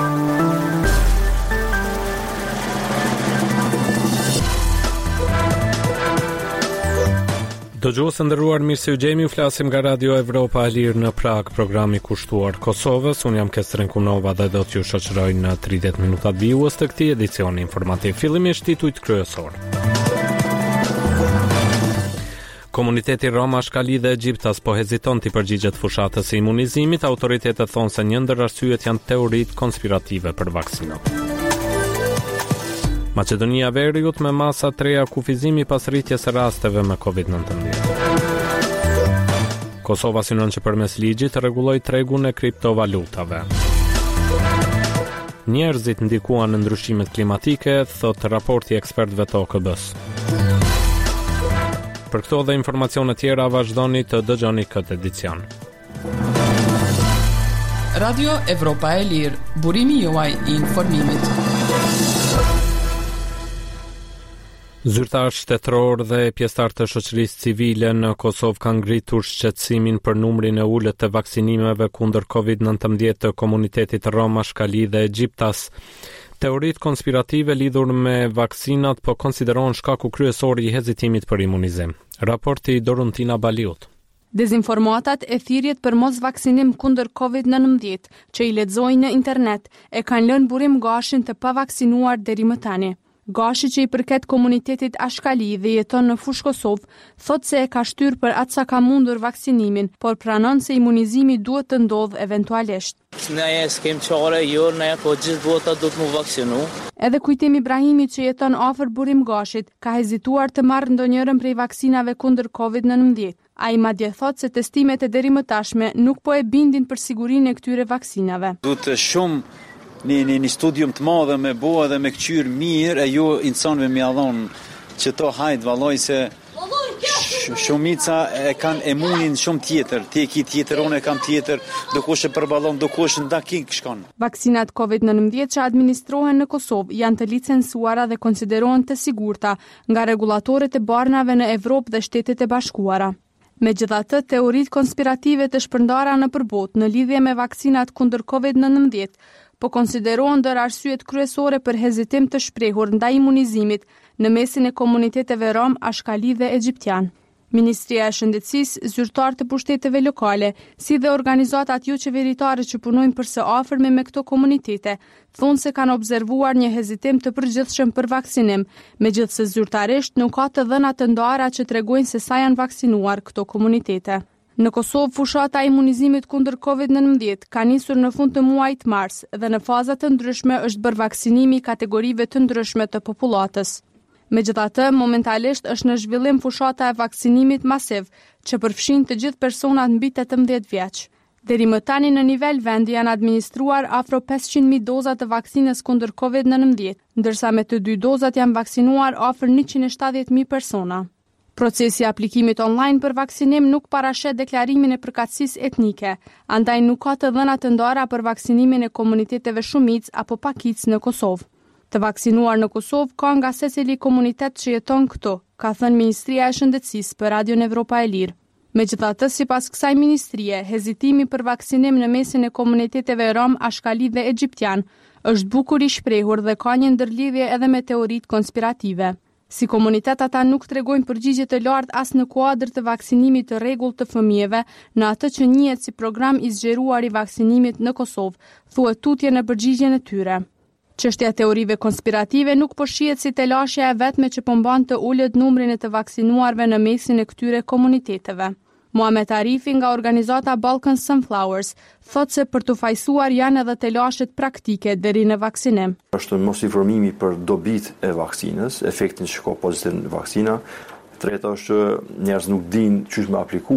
Dëgjuesë nderuar, mirë se u gjemi, flasim nga Radio Evropa e Lirë në Prag, programi kushtuar Kosovës. Unë jam Kestren Kunova dhe do t'ju shoqëroj në 30 minutat vijues të këtij edicioni informativ. Fillimisht titujt kryesor. Komuniteti Rom Ashkali dhe Egjiptas po heziton t'i përgjigjet fushatës së imunizimit. Autoritetet thonë se një ndër arsyet janë teoritë konspirative për vaksinat. Maqedonia e Veriut me masa 3 kufizimi pas rritjes së rasteve me COVID-19. Kosova synon që përmes ligjit të rregullojë tregun e kriptovalutave. Njerëzit ndikuan në ndryshimet klimatike, thot raporti i ekspertëve të OKB-s. Për këto dhe informacione tjera vazhdoni të dëgjoni këtë edicion. Radio Evropa e Lirë, burimi juaj i informimit. Zyrtar shtetëror dhe pjesëtar të shoqërisë civile në Kosovë kanë ngritur shqetësimin për numrin e ulët të vaksinimeve kundër COVID-19 të komunitetit Rom Ashkali dhe Egjiptas. Teoritë konspirative lidhur me vaksinat po konsiderohen shkaku kryesor i hezitimit për imunizim. Raporti Doruntina Baliut. Dezinformatat e thirrjet për mos vaksinim kundër COVID-19 që i lexojnë në internet e kanë lënë burim gashin të pavaksinuar deri më tani. Gashi që i përket komunitetit Ashkali dhe jeton në fushë Kosovë, thot se e ka shtyr për atë sa ka mundur vaksinimin, por pranon se imunizimi duhet të ndodhë eventualisht. Ne s'kem çare, ne po gjithë bota do të mu vaksinu. Edhe Kujtim Ibrahimi që jeton afër Burim Gashit, ka hezituar të marrë ndonjërin prej vaksinave kundër COVID-19. Ai madje thot se testimet e deri më tashme nuk po e bindin për sigurinë e këtyre vaksinave. Duhet shumë një studium të madhe me boa dhe me këqyr mirë e ju insanëve me adhon që to hajt valloj se shumica e kanë imunin shumë tjetër, ti e ki tjetër, unë e kam tjetër, do kush e përballon, do kush ndakik shkon. Vaksinat COVID-19 që administrohen në Kosovë janë të licencuara dhe konsiderohen të sigurta nga regulatorët e barnave në Evropë dhe Shtetet e Bashkuara. Megjithatë, teoritë konspirative të shpërndara nëpër botë në lidhje me vaksinat kundër COVID-19 po konsiderohen ndër arsyet kryesore për hezitim të shprehur ndaj imunizimit në mesin e komuniteteve Rom, Ashkali dhe Egjiptian. Ministria e Shëndetësisë, zyrtar të pushteteve lokale, si dhe organizatat jo qeveritare që punojnë përse afërme me këto komunitete, thonë se kanë observuar një hezitim të përgjithshëm për vaksinim, megjithse zyrtarisht nuk ka të dhëna të ndara që tregojnë se sa janë vaksinuar këto komunitete. Në Kosovë, fushata e imunizimit kundër COVID-19 ka nisur në fund të muajit mars dhe në faza të ndryshme është bërë vaksinimi i kategorive të ndryshme të popullatës. Megjithatë, momentalisht është në zhvillim fushata e vaksinimit masiv, që përfshin të gjithë personat mbi 18 vjeç. Deri më tani në nivel vendi janë administruar afro 500.000 doza të vaksinës kundër COVID-19, ndërsa me të 2 dozat janë vaksinuar afër 170.000 persona. Procesi i aplikimit online për vaksinim nuk parashet deklarimin e përkatësisë etnike, andaj nuk ka të dhëna të ndara për vaksinimin e komuniteteve shumic apo pakic në Kosovë. Të vaksinuar në Kosovë ka nga secili komunitet që jeton këtu, ka thënë Ministria e Shëndetësisë për Radion Evropa e Lirë. Megjithatë, sipas kësaj ministrie, hezitimi për vaksinim në mesin e komuniteteve Rom, Ashkali dhe Egjiptian është bukur i shprehur dhe ka një ndërlidhje edhe me teoritë konspirative. Si komunitet ata nuk tregojnë përgjigje të lartë as në kuadër të vaksinimit të rregullt të fëmijëve, në atë që njihet si program i zgjeruar i vaksinimit në Kosovë, thuhet tutje në përgjigjen e tyre. Çështja e teorive konspirative nuk po shihet si telashja e vetme që po mban të ulët numrin e të vaksinuarve në mesin e këtyre komuniteteve. Muhamet Arifi nga organizata Balkan Sunflowers thot se për të fajsuar janë edhe telashet praktike deri në vaksinim. Është mos informimi për dobitë e vaksinës, efektin që ka pozitiv në vaksina. Treta është që njerëz nuk dinë çysh me apliku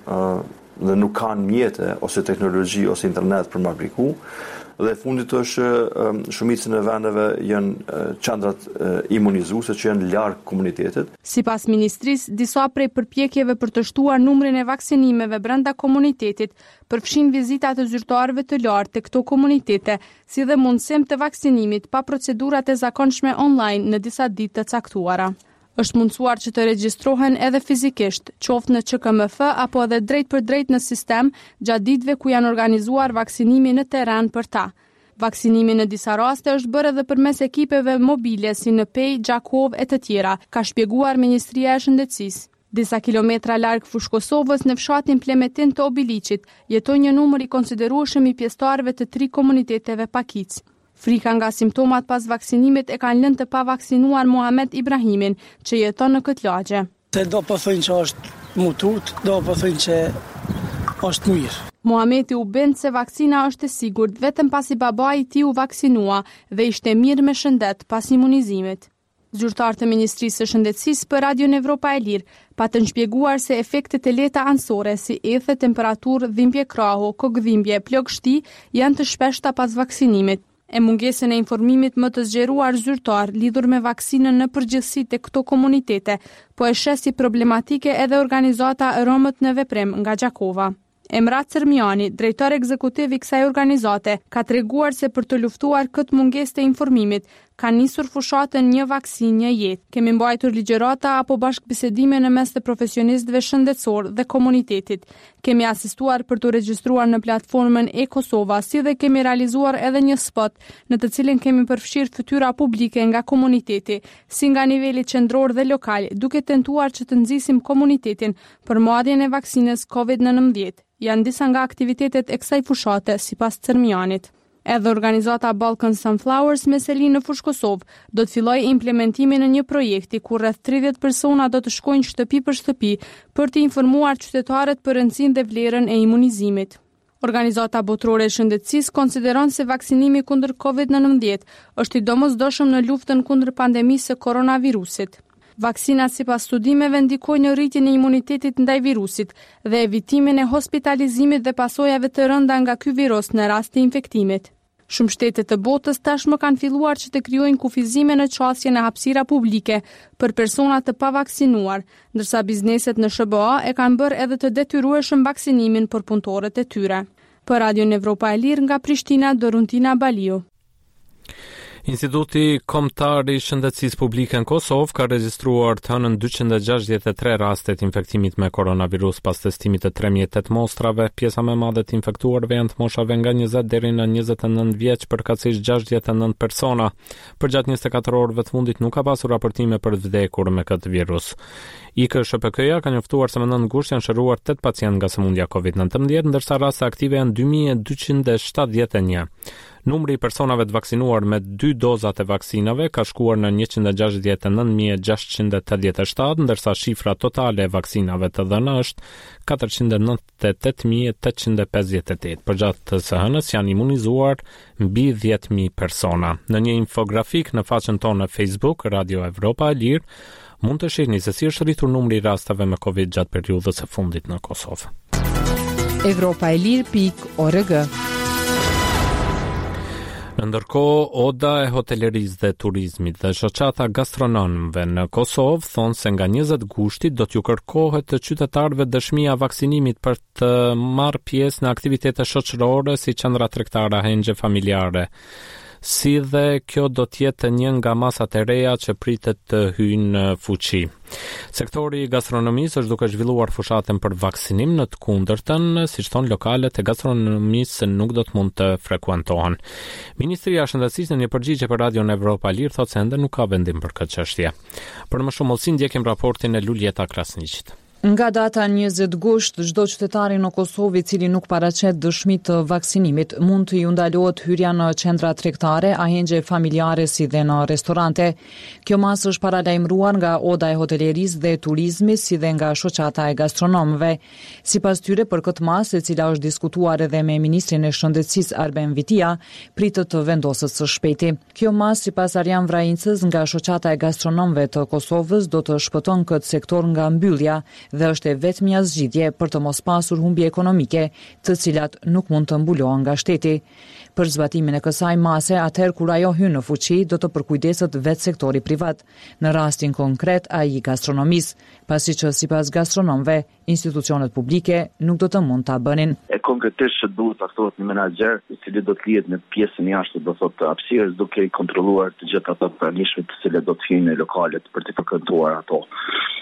dhe nuk kanë mjete ose teknologji ose internet për me apliku. Dhe fundit është shumicën e vendeve janë qendrat imunizuese që janë larg komunitetit. Sipas ministrisë, disa prej përpjekjeve për të shtuar numrin e vaksinimeve brenda komunitetit përfshin vizita të zyrtarëve të lartë të këto komunitete, si dhe mundësim të vaksinimit pa procedurat e zakonshme online në disa ditë të caktuara. Është mundësuar që të regjistrohen edhe fizikisht, qoftë në QKMF apo edhe drejt për drejt në sistem gjatë ditëve ku janë organizuar vaksinimi në terren për ta. Vaksinimi në disa raste është bërë edhe përmes ekipeve mobile si në Pej, Gjakov e të tjera, ka shpjeguar Ministria e Shëndetësisë. Disa kilometra larg fushë Kosovës në fshatin Plemetin të Obiliqit jeton një numër i konsiderueshëm i pjesëtarëve të 3 komuniteteve pakic. Frika nga simptomat pas vaksinimit e kanë lënë të pavaksinuar Muhamet Ibrahimin, që jeton në këtë lagje. Se do po thënë që është mutut, do po thënë që është mirë. Muhameti u bend se vaksina është e sigurt vetëm pasi babai i tij u vaksinua dhe ishte mirë me shëndet pas imunizimit. Zyrtar të Ministrisë së Shëndetësisë për Radion Evropa e Lirë patën shpjeguar se efektet e lehta anësore si ethe, temperaturë, dhimbje krahu, kokëdhimbje, plagështi janë të shpeshta pas vaksinimit. E mungesën e informimit më të zgjeruar zyrtar lidhur me vaksinën në përgjithësi te këto komunitete, po e sheh si problematike edhe organizata Romët në Veprim nga Gjakova. Emrat Cermiani, drejtor ekzekutiv i kësaj organizate, ka treguar se për të luftuar këtë mungesë të informimit, ka nisur fushatën Një vaksinë, një jetë. Kemi mbajtur ligjërata apo bashkëbisedime në mes të profesionistëve shëndetësor dhe komunitetit. Kemi asistuar për të regjistruar në platformën e-Kosova, si dhe kemi realizuar edhe një spot në të cilin kemi përfshirë fytyra publike nga komuniteti, si nga niveli qendror dhe lokal, duke tentuar që të nxisim komunitetin për marrjen e vaksinës COVID-19. Janë disa nga aktivitetet e kësaj fushate, sipas Cermianit. Edhe organizata Balkan Sunflowers me seli në fushë Kosovë do të fillojë implementimin në një projekti ku rreth 30 persona do të shkojnë shtëpi për shtëpi për të informuar qytetarët për rëndësinë dhe vlerën e imunizimit. Organizata Botërore e Shëndetësisë konsideron se vaksinimi kundër COVID-19 është i domosdoshëm në luftën kundër pandemisë së koronavirusit. Vaksinat sipas studimeve ndikojnë në rritjen e imunitetit ndaj virusit dhe evitimin e hospitalizimit dhe pasojave të rënda nga ky virus në rast të infektimit. Shumë shtete të botës tashmë kanë filluar që të krijojnë kufizime në qasje në hapësira publike për persona të pavaksinuar, ndërsa bizneset në SBA e kanë bërë edhe të detyrueshëm vaksinimin për punëtorët e tyre. Për Radion Evropa e Lirë nga Prishtina, Doruntina Baliu. Instituti Kombëtar i Shëndetësisë Publike në Kosovë ka regjistruar të hënën 263 raste të infektimit me koronavirus pas testimit të 3008 mostrave. Pjesa më e madhe të infektuarve janë të moshave nga 20 deri në 29 vjeç, përkatësisht 69 persona. Përgjatë 24 orëve të fundit nuk ka pasur raportime për të vdekur me këtë virus. IKSHPK-ja ka njoftuar se më 9 gusht janë shëruar 8 pacient nga sëmundja COVID-19, ndërsa raste aktive janë 2271. Numri i personave të vaksinuar me 2 dozat e vaksinave ka shkuar në 169.687, ndërsa shifra totale e vaksinave të dhëna është 498.858. Përgjatë të së hënës janë imunizuar mbi 10.000 persona. Në një infografik në faqen tonë në Facebook, Radio Evropa e Lirë, mund të shihni se si është rritur numri i rasteve me Covid gjatë periudhës së fundit në Kosovë. Evropaelir.org. Ndërkohë, Oda e Hotelerisë dhe Turizmit dhe shoqata gastronomëve në Kosovë thonë se nga 20 gushtit do t'ju kërkohet të qytetarëve dëshmia vaksinimit për të marrë pjesë në aktivitete shoqërore si qendra tregtare hengje familjare. Si dhe kjo do t'jetë një nga masat e reja që pritet të hyjnë në fuqi. Sektori i gastronomisë është duke zhvilluar fushatën për vaksinim, në të kundërtën, siç thonë lokalet e gastronomisë nuk do të mund të frekuentohen. Ministria e Shëndetësisë në një përgjigje për Radion Evropa Lirë thotë se ende nuk ka vendim për këtë çështje. Për më shumë hollësi ndjekim raportin e Luljeta Krasniqit. Nga data 20 gusht, çdo qytetari në Kosovë i cili nuk paraqet dëshmi të vaksinimit mund të ju ndalohet hyrja në qendra tregtare, ahengje familjare si dhe në restorante. Kjo masë është paralajmëruar nga Oda e Hotelerisë dhe Turizmit si dhe nga shoqata e gastronomëve. Sipas tyre, për këtë masë, e cila është diskutuar edhe me ministrin e Shëndetësisë Arben Vitia, pritet të vendoset së shpejti. Kjo masë, sipas Arjan Vrajincës nga shoqata e gastronomëve të Kosovës, do të shpëton këtë sektor nga mbyllja dhe është e vetmja zgjidhje për të mos pasur humbje ekonomike, të cilat nuk mund të mbulohen nga shteti. Për zbatimin e kësaj mase, atëherë kur ajo hyn në fuqi, do të përkujdeset vetë sektori privat, në rastin konkret ai i gastronomisë, pasi që sipas gastronomëve, institucionet publike nuk do të mund ta bënin. Konkretisht që duhet të aktohet një menaxher, i cili do të lihet në pjesën jashtë, do thotë të hapësirës, duke i kontrolluar të gjitha ato pranishmit të cilët do të hyjnë në lokalet për të frekuentuar ato.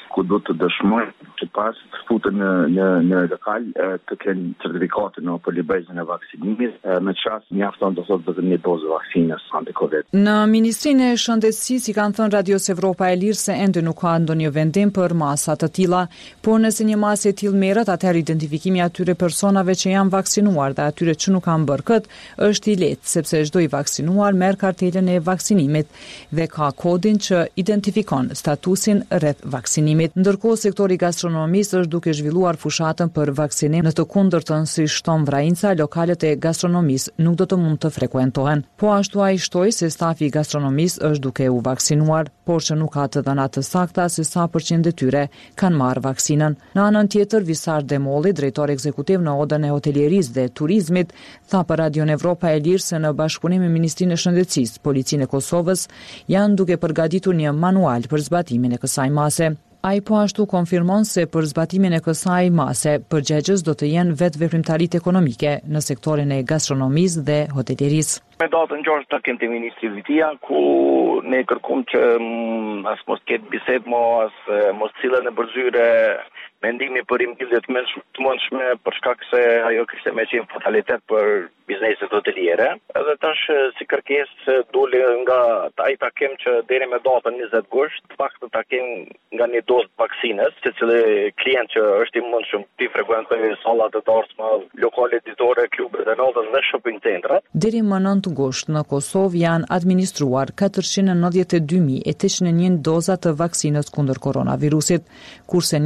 ku do të dëshmojnë që pas të futen në lokal të kenë certifikatin apo librezën e vaksinimit, në çast mjafton të thotë vetëm një dozë vaksinës anti-Covid. Në Ministrinë e Shëndetësisë i kanë thënë Radios Evropa e Lirë se ende nuk ka ndonjë vendim për masa të tilla, por nëse një masë e tillë merret, atëherë identifikimi atyre personave që janë vaksinuar dhe atyre që nuk kanë bërë këtë është i lehtë, sepse çdo i vaksinuar merr kartelën e vaksinimit dhe ka kodin që identifikon statusin rreth vaksinimit. Ndërkohë sektori gastronomisë është duke zhvilluar fushatën për vaksinim, në të kundërtën si shton Vrajinca, lokalet e gastronomisë nuk do të mund të frekuentohen. Po ashtu ai shtoi se stafi i gastronomisë është duke u vaksinuar, por që nuk ka të dhëna të sakta se sa përqind e tyre kanë marrë vaksinën. Në anën tjetër, Visar Demolli, drejtor ekzekutiv në Odën e Hotelierisë dhe Turizmit, tha për Radion Evropa e Lirë se në bashkëpunim me Ministrinë e Shëndetësisë, Policinë e Kosovës janë duke përgatitur një manual për zbatimin e kësaj mase. Ai po ashtu konfirmon se për zbatimin e kësaj mase përgjegjës do të jenë vetë veprimtaritë ekonomike në sektorin e gastronomisë dhe hotelierisë. Me datën 6 takim të Ministrit Vitia, ku ne kërkum që as mos ketë bisedë, mos cilën e përzyre mendimi për rimbjellje të mundshme për shkak se ajo kishte më qenë fatalitet për bizneset hoteliere. Edhe tash si kërkesë doli nga ai takim që deri me datën 20 gusht, fakti takim nga një dozë vaksinës, secili klient që është i mundshëm të frekuentojë sallat e darshme, lokale ditore, klubet e natës dhe shopping centrat. Deri më 9 gusht në Kosovë janë administruar 492.801 doza të vaksinës kundër koronavirusit, kurse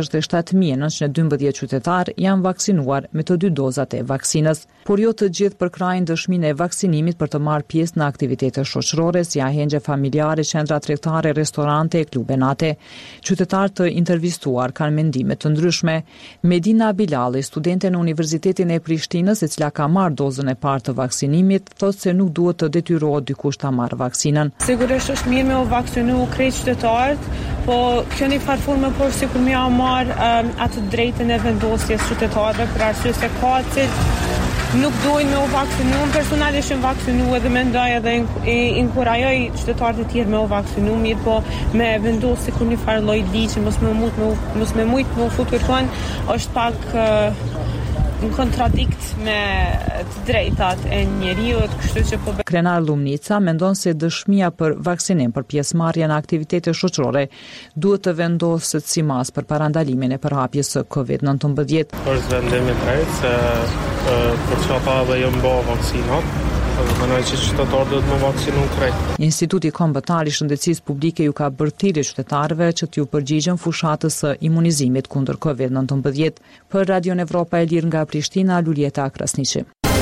167.912 qytetarë janë vaksinuar me të 2 dozat e vaksinës, por jo të gjithë përkrajnë dëshminë e vaksinimit për të marrë pjesë në aktivitete shoqërore si ahengje familjare, qendra tregtare, restorante e klube nate. Qytetarë të intervistuar kanë mendime të ndryshme. Medina Bilali, studente në Universitetin e Prishtinës, e cila ka marrë dozën e parë të vaksinimit, thotë se nuk duhet të detyrohet dikush ta marrë vaksinën. Sigurisht është mirë me u vaksinu krejt qytetarët, po kjo një farë formë por sikur më marrë atë drejtën e vendosjes qytetarëve për arsye se ka nuk dojnë me u vaksinu. Personalisht më vaksinu edhe mendoj edhe inkurajoj qytetarët e tjerë me u vaksinu, mirë po me vendos sikur një farë lloj ligji mos me u futur tonë është pak në kontradikt me të drejtat e njeriut, kështu që po. Krenar Lumnica mendon se dëshmia për vaksinim për pjesëmarrje në aktivitete shoqërore duhet të vendoset si mas për parandalimin e përhapjes së COVID-19. Është vendim i drejtë se për çfarë dhe jo mbo vaksinat. Mendoj që qytetarët duhet të vaksinohen krejt. Instituti Kombëtar i Shëndetësisë Publike ju ka bërë thirrje qytetarëve që t'ju përgjigjen fushatës së imunizimit kundër COVID-19. Për Radion Evropa e Lirë nga Prishtina, Lulieta Krasniqi.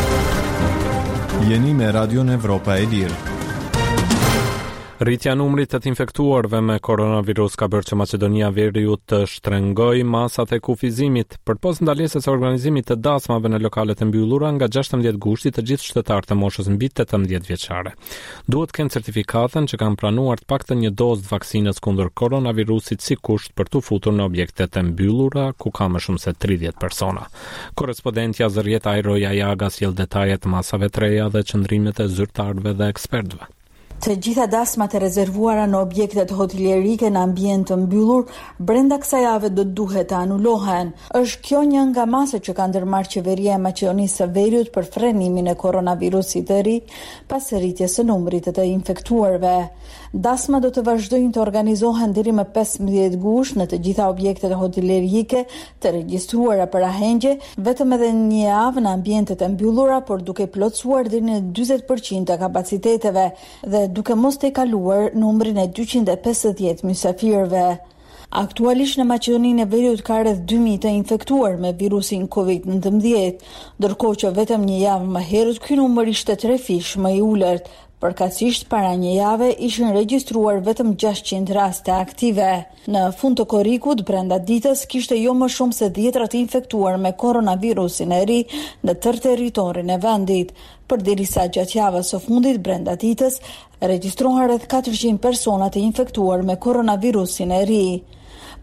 Jeni me Radion Evropa e Lirë. Rritja numrit të infektuarve me koronavirus ka bërë që Maqedonia Veriut të shtrëngojë masat e kufizimit. Përpos ndalesës së organizimit të dasmave në lokalet e mbyllura nga 16 gushti të gjithë qytetarët e moshës mbi 18 vjeçare. Duhet të kenë certifikatën që kanë pranuar të paktën një dozë vaksinës kundër koronavirusit si kusht për të futur në objektet e mbyllura ku ka më shumë se 30 persona. Korrespondentja Zërjeta Ajroja Jaga sjell detajet masave të reja dhe qëndrimet e zyrtarëve dhe ekspertëve. Të gjitha dasmat e rezervuara në objektet hotelierike në ambient të mbyllur brenda kësaj jave do duhet të anulohen. Është kjo një nga masat që ka ndërmarrë qeveria e Maqedonisë së Veriut për frenimin e koronavirusit të ri pas rritjes së numrit të infektuarve. Dasma do të vazhdojnë të organizohen deri më 15 gusht në të gjitha objektet hotelierike të regjistruara për ahengje, vetëm edhe një javë në ambientet e mbyllura, por duke plotësuar deri në 40% të kapaciteteve dhe duke mos të kaluar numrin e 250 mysafirëve. Aktualisht në Maqedoninë e Veriut ka rreth 2000 të infektuar me virusin COVID-19, ndërkohë që vetëm një javë më herët ky numër ishte 3 fish më i ulët. Përkatësisht para një jave ishin regjistruar vetëm 600 raste aktive. Në fund të korrikut, brenda ditës kishte jo më shumë se 10 të infektuar me koronavirusin e ri në tërë territorin e vendit. Përderisa gjatë javës së fundit brenda ditës regjistrohen rreth 400 persona të infektuar me koronavirusin e ri.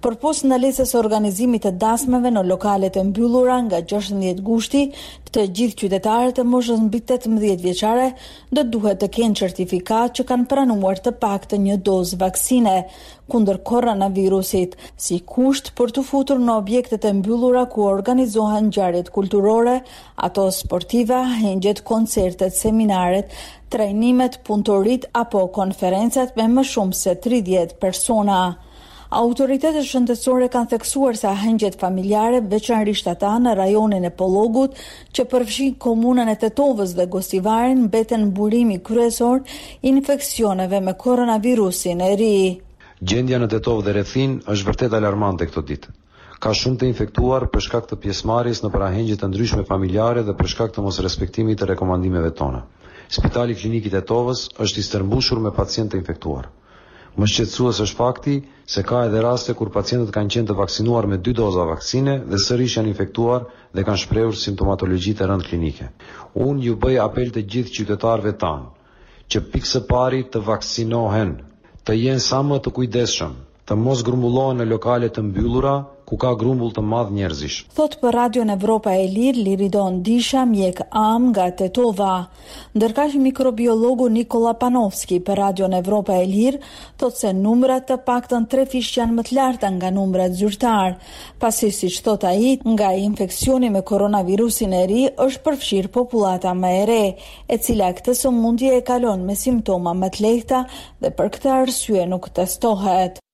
Përpos ndalesës së organizimit të dasmeve në lokalet e mbyllura nga 16 gushti, të gjithë qytetarët e moshës mbi 18 vjeçare do duhet të kenë certifikat që kanë pranuar të paktën një dozë vaksine kundër koronavirusit, si kusht për të futur në objektet e mbyllura ku organizohen ngjarjet kulturore, ato sportive, hengjet, koncertet, seminaret, trajnimet, punëtorit apo konferencat me më shumë se 30 persona. Autoritetet shëndetësore kanë theksuar se hengjet familjare, veçanërisht ata në rajonin e Pollogut, që përfshin komunën e Tetovës dhe Gostivarin, mbeten burimi kryesor i infeksioneve me koronavirusin e ri. Gjendja në Tetovë dhe rrethin është vërtet alarmante këto ditë. Ka shumë të infektuar për shkak të pjesëmarrjes në parahengje të ndryshme familjare dhe për shkak të mosrespektimit të rekomandimeve tona. Spitali Klinik i Tetovës është i stërmbushur me pacientë të infektuar. Më shqetësues është fakti se ka edhe raste kur pacientët kanë qenë të vaksinuar me 2 doza vaksine dhe sërish janë infektuar dhe kanë shprehur simptomatologji të rëndë klinike. Unë ju bëj apel të gjithë qytetarëve tanë që pikë së pari të vaksinohen, të jenë sa më të kujdesshëm, të mos grumbullohen në lokale të mbyllura ku ka grumbull të madh njerëzish. Thot për Radion Evropa e Lirë Liridon Disha, mjek am nga Tetova. Ndërkaq mikrobiologu Nikola Panovski për Radion Evropa e Lirë thot se numrat të paktën 3 fish janë më të larta nga numrat zyrtar, pasi siç thot ai, nga infeksioni me koronavirusin e ri është përfshirë popullata më e re, e cila këtë sëmundje e kalon me simptoma më të lehta dhe për këtë arsye nuk testohet.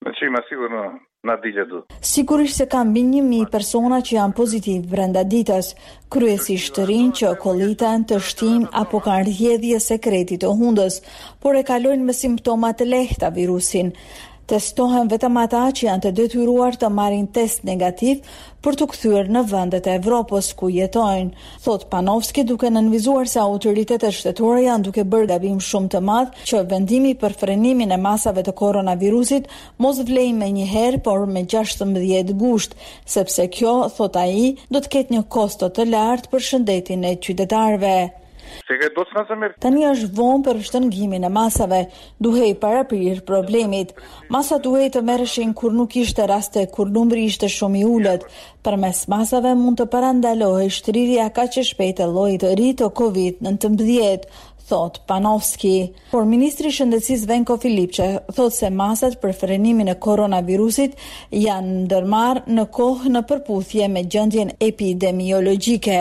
Sigurisht se ka mbi 1000 persona që janë pozitiv brenda ditës, kryesisht të rinj që kolliten, të shtin apo kanë rrjedhje sekreti të hundës, por e kalojnë me simptoma të lehta virusin. Testohen vetëm ata që janë të detyruar të marrin test negativ për të kthyer në vendet e Evropës ku jetojnë. Thot Panovski, duke nënvizuar se autoritetet shtetore janë duke bërë gabim shumë të madh që vendimi për frenimin e masave të koronavirusit mos vlej me një herë, por me 16 gusht, sepse kjo, thot ai, do të ketë një kosto të lartë për shëndetin e qytetarëve. Tani është vonë për shtrëngimin e masave, duhej paraprirë problemit. Masat duhej të merreshin kur nuk ishte raste kur numri ishte shumë i ulët. Përmes masave mund të parandalohej shtrirja kaq e shpejtë e llojit të ri të COVID-19, thot Panovski. Por ministri i Shëndetësisë Venko Filipçe thot se masat për frenimin e koronavirusit janë ndërmarrë në kohë në përputhje me gjendjen epidemiologjike.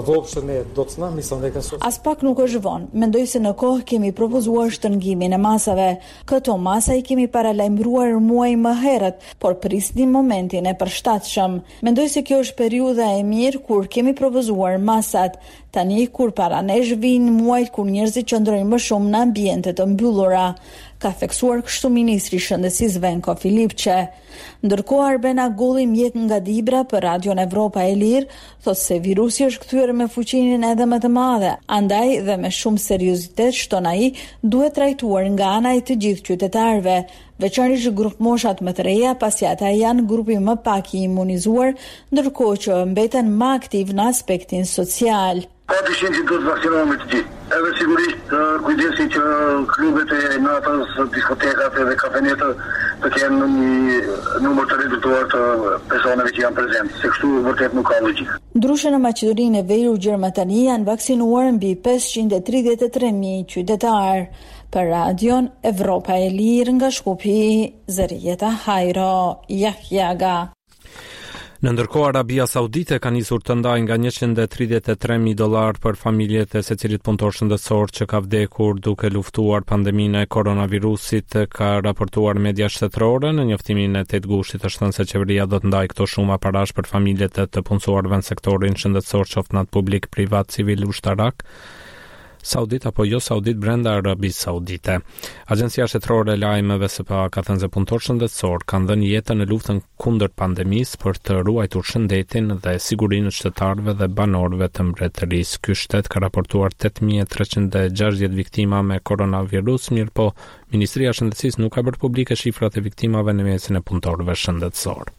As pak nuk është vonë. Mendoj se në kohë kemi propozuar shtrëngimin e masave. Këto masa i kemi paralajmëruar muaj më herët, por prisnim momentin e përshtatshëm. Mendoj se kjo është periudha e mirë kur kemi propozuar masat. Tani kur para nesh vinë muajt kur njerëzit qëndrojnë më shumë në ambiente të mbyllura, ka theksuar kështu ministri i Shëndetësisë Venko Filipçe. Ndërkohë Arbena Gulli, mjek nga Dibra për Radion Evropa e Lirë, thot se virusi është kthyer me fuqinë edhe më të madhe, andaj dhe me shumë seriozitet, shton ai, duhet trajtuar nga ana e të gjithë qytetarëve, veçanërisht grup moshat më të reja, pasi ata janë grupi më pak i imunizuar, ndërkohë që mbeten më aktiv në aspektin social. Ka dyshin që duhet vaksinohen me të gjithë. Edhe sigurisht kujdesi që klubet e natës, diskotekat dhe kafenetët të kenë një numër të reduktuar të personave që janë prezente, se kështu vërtet nuk ka logjik. Ndryshe në Maqedoninë e Veriut, Gjermani janë vaksinuar mbi 533.000 qytetarë. Për Radion Evropa e Lirë nga Shkupi, Zërijeta Hajro, Jahjaga. Në ndërkohë, Arabia Saudite ka nisur të ndajë nga $133.000 për familjet e secilit punëtor shëndetësor që ka vdekur duke luftuar pandeminë e koronavirusit, ka raportuar media shtetërore. Në njoftimin e 8 gushtit është thënë se qeveria do të ndajë këto shuma parash për familjet e të punësuarve në sektorin shëndetësor, qoftë në publik, privat, civil, ushtarak, saudit apo jo saudit brenda Arabisë Saudite. Agjencia shtetërore e lajmeve SPA ka thënë se punëtorët shëndetësor kanë dhënë jetën në luftën kundër pandemisë për të ruajtur shëndetin dhe sigurinë e qytetarëve dhe banorëve të mbretërisë. Ky shtet ka raportuar 8.360 viktima me koronavirus, mirë po Ministria e Shëndetësisë nuk ka bërë publike shifrat e viktimave në mesin e punëtorëve shëndetësor.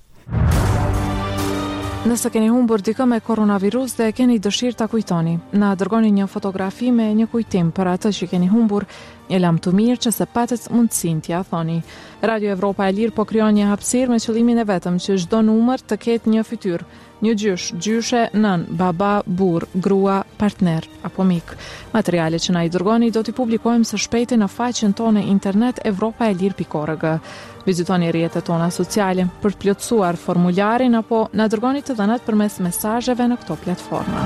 Nëse keni humbur dikë me koronavirus dhe keni dëshirë ta kujtoni, na dërgoni një fotografi me një kujtim për atë që keni humbur e lam të mirë që se patët mundësin t'ja thoni. Radio Evropa e Lirë po krijon një hapësirë me qëllimin e vetëm që çdo numër të ketë një fytyrë, një gjysh, gjyshe, nën, baba, burr, grua, partner apo mik. Materialet që na i dërgoni do t'i publikojmë së shpejti në faqen tonë internet evropaelir.org. Vizitoni rrjetet tona sociale për të plotësuar formularin apo na dërgoni të dhënat përmes mesazheve në këto platforma.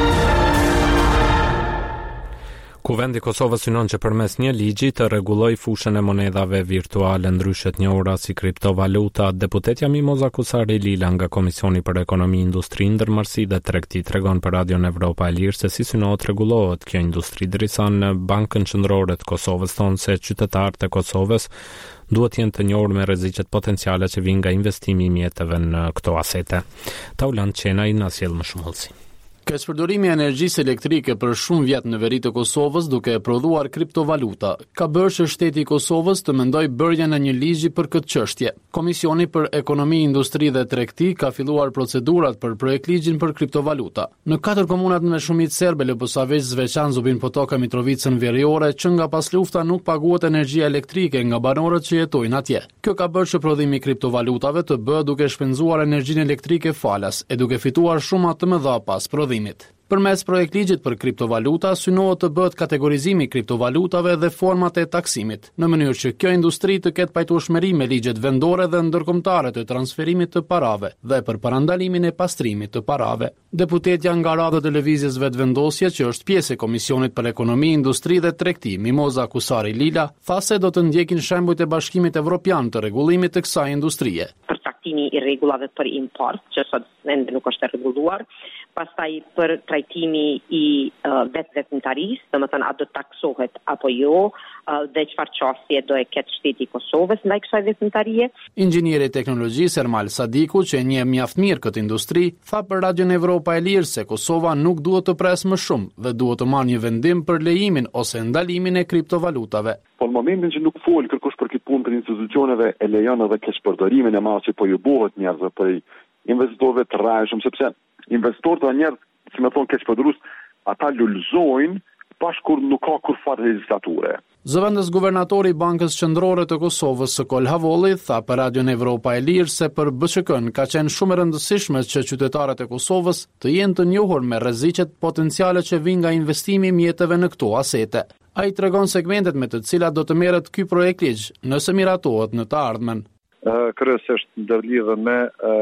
Kuvendi Kosovës synon që përmes një ligji të rregulloj fushën e monedhave virtuale ndryshe të njohura si kriptovaluta. Deputetja Mimoza Kusari Lila nga Komisioni për Ekonomi, Industri, Ndërmarrësi dhe Tregti tregon për Radion Evropa e Lirë se si synohet rregullohet kjo industri, derisa në Bankën Qendrore të Kosovës thonë se qytetarët e Kosovës duhet jenë të njohur me rreziqet potenciale që vijnë nga investimi i mjeteve në këto asete. Taulant Qenaj na sjell më shumë hollësi. Keqpërdorimi i energjisë elektrike për shumë vjet në veri të Kosovës duke prodhuar kriptovaluta ka bërë që shteti i Kosovës të mendojë bërjen e një ligji për këtë çështje. Komisioni për Ekonomi, Industri dhe Tregti ka filluar procedurat për projektligjin për kriptovaluta. Në 4 komunat me shumicë serbe, Leposavić, Zveçan, Zubin Potoka, Mitrovicën Veriore, që nga pas lufta nuk paguhet energjia elektrike nga banorët që jetojnë atje. Kjo ka bërë që prodhimi i kriptovalutave të bëhet duke shpenzuar energjinë elektrike falas e duke fituar shumë të mëdha pas prodhimit. Përmes projektligjit për kriptovaluta synohet të bëhet kategorizimi i kriptovalutave dhe format e taksimit, në mënyrë që kjo industri të ketë pajtueshmëri me ligjet vendore dhe ndërkombëtare të transferimit të parave dhe për parandalimin e pastrimit të parave. Deputetja nga radhë televizjes Vetvendosje, që është pjesë e Komisionit për Ekonomi, Industri dhe Tregti, Mimoza Kusari Lila, tha se do të ndjekin shembujt e Bashkimit Evropian të rregullimit të kësaj industrie. Trajtimi i rregullave për import, që sot ende nuk është rregulluar, pastaj për trajtimi i vetëveprimtarisë, domethënë a do të taksohet apo jo, dhe çfarë çështje do e ketë shteti i Kosovës ndaj kësaj veprimtarie. Inxhinieri i teknologjisë Ermal Sadiku, që e njeh mjaft mirë këtë industri, tha për Radion Evropa e Lirë se Kosova nuk duhet të presë më shumë dhe duhet të marrë një vendim për lejimin ose ndalimin e kriptovalutave. Po në momentin që nuk fol kërkush për këtë punë për institucioneve e lejon edhe keqpërdorimin e madh që po ju bëhet njerëzve për investitorëve të rrajshëm, sepse investorët dhe njerëz, si më thonë keqpërdorues, ata lulëzojnë pash kur nuk ka kurfar legjislature. Zëvendës guvernatori i Bankës Qendrore të Kosovës, Sokol Havolli, tha për Radion Evropa e Lirë se për BÇK-n ka qenë shumë e rëndësishme që qytetarët e Kosovës të jenë të njohur me rreziqet potenciale që vijnë nga investimi i mjeteve në këto asete. Ai tregon segmentet me të cilat do të merret ky projektligj nëse miratohet në të ardhmen. Kryesisht ndërlidhe me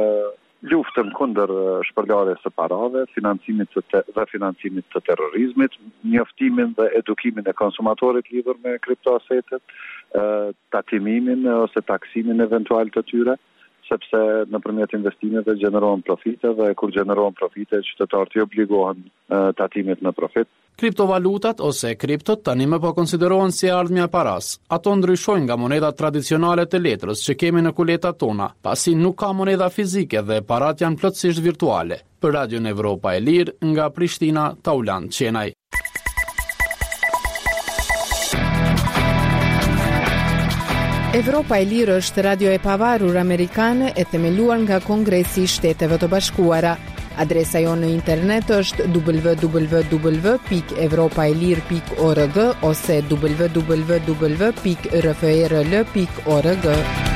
luftën kundër shpërlarjes së parave, financimit të terrorizmit, njoftimin dhe edukimin e konsumatorit lidhur me kriptoasetet, tatimimin ose taksimin eventual të tyre, sepse nëpërmjet investimeve gjenerohen profite dhe kur gjenerohen profite, qytetarët i obligohen tatimit në profit. Kriptovalutat ose kriptot tani më po konsiderohen si ardhmja e paras. Ato ndryshojnë nga monedat tradicionale të letrës që kemi në kuletat tona, pasi nuk ka moneda fizike dhe parat janë plotësisht virtuale. Për Radion Evropa e Lirë, nga Prishtina, Taulant Qenaj. Evropa e Lirë është radio e pavarur amerikane e themeluar nga Kongresi i Shteteve të Bashkuara. Adresa jonë në internet është www.evropaelir.org ose www.rfrl.org.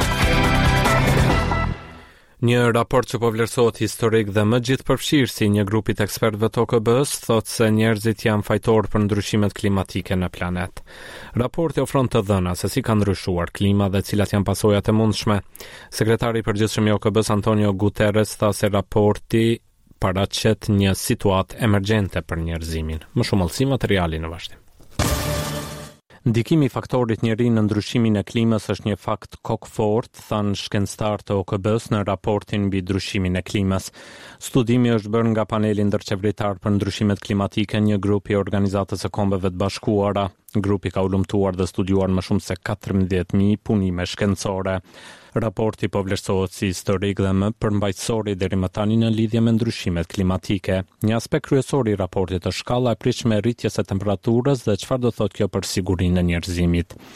Një raport që po vlerësohet historik dhe më gjithëpërfshirë si një grupit ekspertëve të OKB-s thotë se njerëzit janë fajtorë për ndryshimet klimatike në planet. Raporti ofron të dhëna se si ka ndryshuar klima dhe cilat janë pasojat e mundshme. Sekretari i përgjithshëm i OKB-s Antonio Guterres tha se raporti paraqet një situatë emergjente për njerëzimin. Më shumë hollësi materiali në vazhdim. Ndikimi i faktorit njeri në ndryshimin e klimës është një fakt kokfort, thanë shkencëtarë të OKB-s në raportin mbi ndryshimin e klimës. Studimi është bërë nga paneli ndërqeveritar për ndryshimet klimatike, një grup i Organizatës së Kombeve të Bashkuara. Grupi ka ulëmtuar dhe studiuar më shumë se 14.000 punime shkencore. Raporti po vlerësohet si historik dhe më përmbajtësori deri më tani në lidhje me ndryshimet klimatike. Një aspekt kryesor i raportit është shkalla e pritshme e rritjes së temperaturës dhe çfarë do thotë kjo për sigurinë e njerëzimit.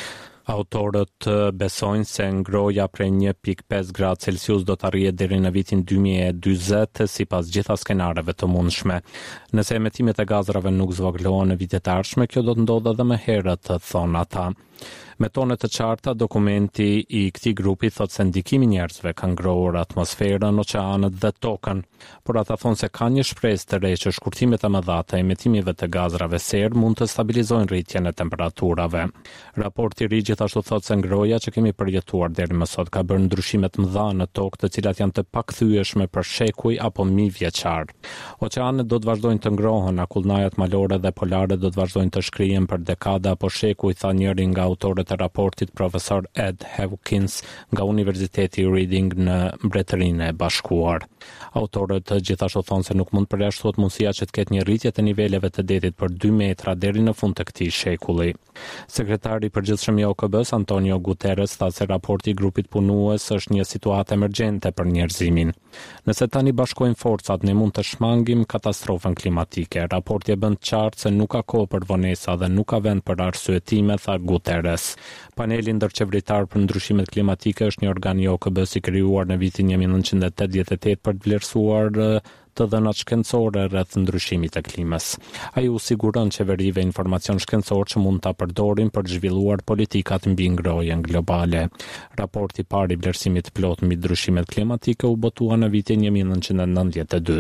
Autorët besojnë se ngroja prej 1.5 gradë Celsius do të arrihet deri në vitin 2040 sipas gjitha skenareve të mundshme. Nëse emetimet e gazrave nuk zvogëlohen në vitet e ardhshme, kjo do të ndodhë edhe më herët, thon ata. Me tone të qarta, dokumenti i këtij grupi thot se ndikimi i njerëzve ka ngrohur atmosferën, oqeanët dhe tokën, por ata thonë se ka një shpresë të re që shkurtimet e mëdha të emitimive të gazrave serë mund të stabilizojnë rritjen e temperaturave. Raporti i ri gjithashtu thot se ngrohja që kemi përjetuar deri më sot ka bërë ndryshime të mëdha në tokë, të cilat janë të pakthyeshme për shekuj apo mijë vjeçar. Oqeanët do të vazhdojnë të ngrohen, akullnajat malore dhe polare do të vazhdojnë të shkrihen për dekada apo shekuj, tha njëri nga autorët e raportit, profesor Ed Hawkins nga Universiteti i Reading në Mbretërinë e Bashkuar. Autorët gjithashtu thonë se nuk mund përjashtohet mundësia që të ketë një rritje të niveleve të detit për 2 metra deri në fund të këtij shekulli. Sekretari i përgjithshëm i OKB-s Antonio Guterres tha se raporti i grupit punues është një situatë emergjente për njerëzimin. Nëse tani bashkojmë forcat, ne mund të shmangim katastrofën klimatike. Raporti e bën qartë se nuk ka kohë për vonesa dhe nuk ka vend për arsyetime, tha Guterres. Paneli ndërqeveritar për ndryshimet klimatike është një organ i OKB-s i krijuar në vitin 1988 për të vlerësuar të dhënat shkencore rreth ndryshimit të klimës. Ai u siguron qeverive informacion shkencor që mund ta përdorin për të zhvilluar politikat mbi ngrohjen globale. Raporti i parë i vlerësimit plot mbi ndryshimet klimatike u botua në vitin 1992.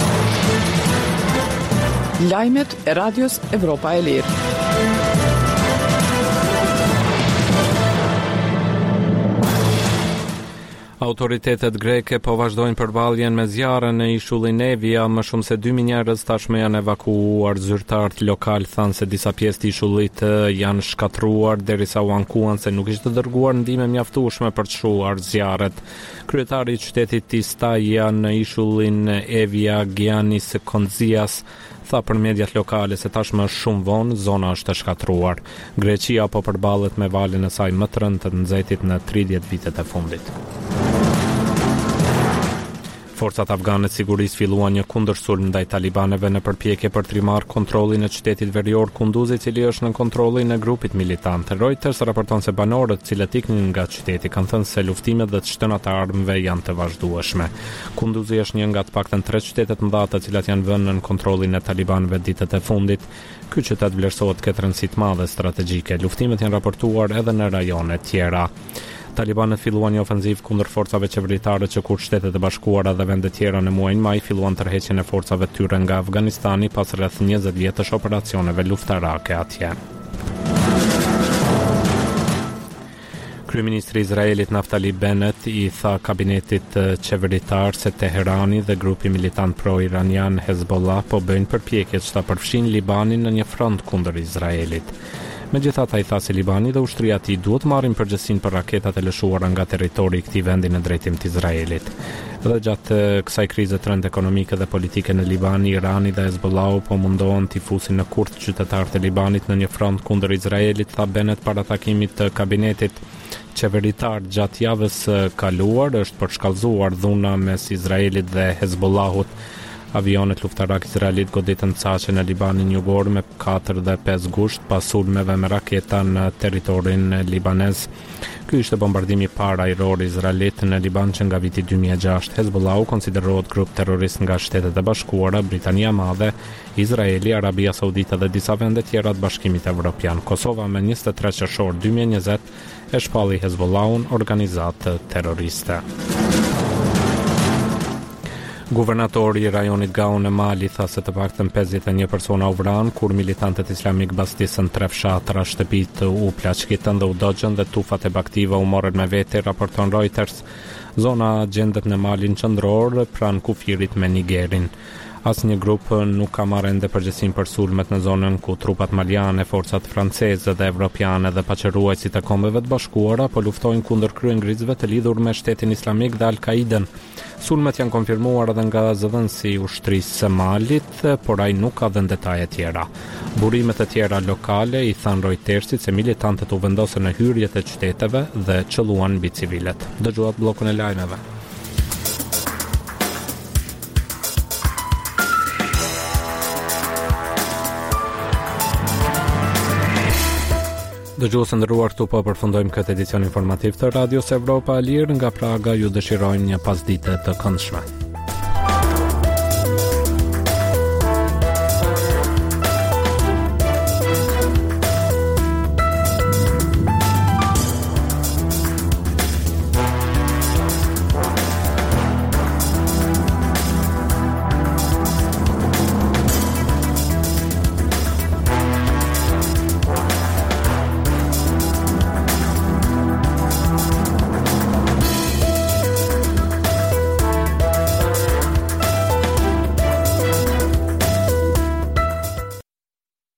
Lajmet e Radios Evropa e Lirë. Autoritetet greke po vazhdojnë përballjen me zjarre në ishullin Evia, më shumë se 2.000 njerëz tashmë janë evakuuar. Zyrtarët lokal thanë se disa pjesë të ishullit janë shkatruar derisa u ankuan se nuk ishte dërguar ndihmë mjaftueshme për të shuar zjarret. Kryetari i qytetit Tistaia në ishullin Evia, Giannis Konzias, tha për mediat lokale se tashmë është shumë vonë, zona është e shkatruar. Greqia po përballet me valin e saj më të rëndë të nxehtit në 30 vitet e fundit. Forcat afgane të sigurisë filluan një kundërsulm ndaj talibanëve në përpjekje për të rimarrë kontrollin e qytetit verior Kunduz, i cili është në kontrollin e grupit militant. Reuters raporton se banorët cilët iknin nga qyteti kanë thënë se luftimet dhe të shtënat e armëve janë të vazhdueshme. Kunduzi është një nga të paktën 3 qytete të mëdha të cilat janë vënë në kontrollin e talibanëve ditët e fundit. Ky qytet vlerësohet këtë rëndësi të madhe strategjike. Luftimet janë raportuar edhe në rajone tjera. Talibanët filluan një ofenziv kundër forcave qeveritare që kur Shtetet e Bashkuara dhe vende tjera në muajin maj filluan tërheqjen e forcave tyre nga Afganistani pas rreth 20 vjetësh operacioneve luftarake atje. Kryeministri i Izraelit Naftali Bennett i tha kabinetit qeveritar se Teherani dhe grupi militant pro-iranian Hezbollah po bëjnë përpjekje që ta përfshin Libanin në një front kundër Izraelit. Megjithatë, ai tha se Libani dhe ushtria e tij duhet marrin përgjegjësinë për raketat e lëshuara nga territori i këtij vendi në drejtim të Izraelit. Dhe gjatë kësaj krize të rëndë ekonomike dhe politike në Liban, Irani dhe Hezbollahu po mundohen t'i fusin në kurth qytetarët e Libanit në një front kundër Izraelit, tha Bennett para takimit të kabinetit qeveritar gjatë javës kaluar. Është përshkallëzuar dhuna mes Izraelit dhe Hezbollahut. Avionet luftarak izraelit goditën Caqe në Libanin jugor me 4 dhe 5 gusht pas sulmeve me raketa në territorin libanez. Ky ishte bombardimi i parë ajror izraelit në Liban që nga viti 2006. Hezbollahu konsiderohet grup terrorist nga Shtetet e Bashkuara, Britania e Madhe, Izraeli, Arabia Saudite dhe disa vende tjera të Bashkimit Evropian. Kosova me 23 qershor 2020 e shpalli Hezbollahun, organizatë terroriste. Guvernatori i rajonit Gaon në Mali tha se të paktën 51 persona u vranë kur militantët islamik bastisën 3 fshatra, shtëpitë u plaçkitën dhe u dogjën dhe tufat e baktive u morën me vete, raporton Reuters. Zona gjendet në Malin qendror pranë kufirit me Nigerin. Asnjë grup nuk ka marrë ende përgjegjësinë për sulmet në zonën ku trupat maliane, forcat franceze dhe evropiane dhe paqëruesit e Kombeve të Bashkuara po luftojnë kundër kryengrizëve të lidhur me Shtetin Islamik dhe Al-Qaiden. Sulmet janë konfirmuar edhe nga zëdhënësi i ushtrisë së Malit, por ai nuk ka dhënë detaje tjera. Burimet e tjera lokale i thanë Reutersit se militantët u vendosën në hyrjet e qyteteve dhe qelluan mbi civilet. Dëgjuat bllokun e lajmeve. Dëgjues të nderuar, këtu po përfundojmë këtë edicion informativ të Radios Evropa e Lirë nga Praga. Ju dëshirojmë një pasdite të këndshme.